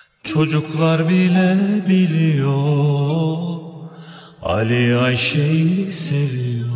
Çocuklar bile biliyor, Ali Ayşe'yi seviyor.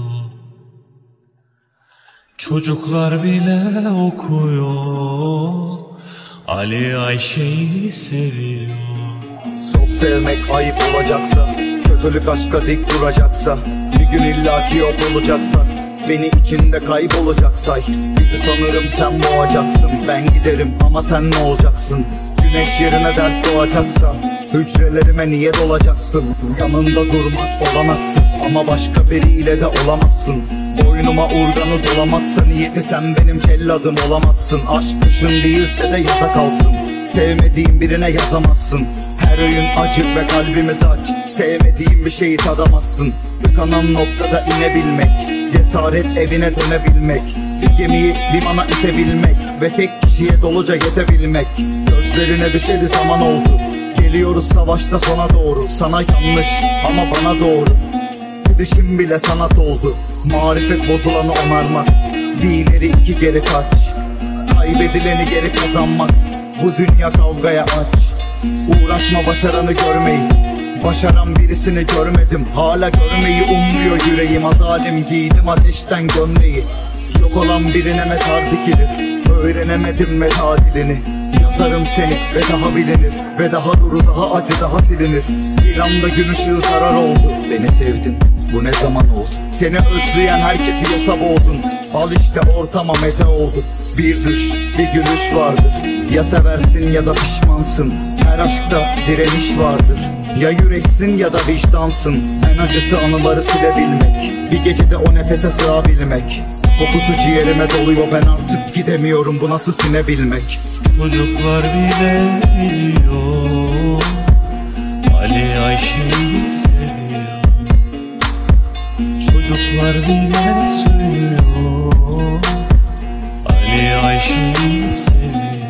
Çocuklar bile okuyor, Ali Ayşe'yi seviyor. Çok sevmek ayıp olacaksa, kötülük aşka dik duracaksa, bir gün illaki yok olacaksak, beni içinde kaybolacak say. Bizi sanırım sen boğacaksın, ben giderim ama sen ne olacaksın? Güneş yerine dert doğacaksa, hücrelerime niye dolacaksın? Yanında durmak olanaksız ama başka biriyle de olamazsın. Boynuma urganı dolamaksa niyeti, sen benim celladım olamazsın. Aşk kışın değilse de yaza kalsın, sevmediğin birine yazamazsın. Her öğün acı ve kalbimiz aç, sevmediğin bir şeyi tadamazsın. Tıkanan noktada inebilmek, cesaret evine dönebilmek, bir gemiyi limana itebilmek ve tek kişiye doluca yetebilmek. Gözlerine düşeli zaman oldu, geliyoruz savaşta sona doğru. Sana yanlış ama bana doğru, gidişim bile sanat oldu. Marifet bozulanı onarmak, bir ileri iki geri kaç. Kaybedileni geri kazanmak, bu dünya kavgaya aç. Uğraşma başaranı görmeyi, başaran birisini görmedim. Hala görmeyi ummuyor yüreğim, azalim giydim ateşten gömleği. Yok olan birine mezar dikilir, öğrenemedim veda dilini. Yazarım seni ve daha bilinir, ve daha duru daha acı daha silinir. Bir anda gün ışığı zarar oldu, beni sevdin bu ne zaman oldu? Seni özleyen herkesi yasa boğdun, al işte ortama meze olduk. Bir düş bir gülüş vardır, ya seversin ya da pişmansın. Her aşkta direniş vardır, ya yüreksin ya da vicdansın. En acısı anıları silebilmek, bir gecede o nefese sığabilmek. Kokusu ciğerime doluyor, ben artık gidemiyorum, bu nasıl sinebilmek? Çocuklar bile biliyor, Ali Ayşe'yi seviyor. Çocuklar bile söylüyor, Ali Ayşe'yi seviyor.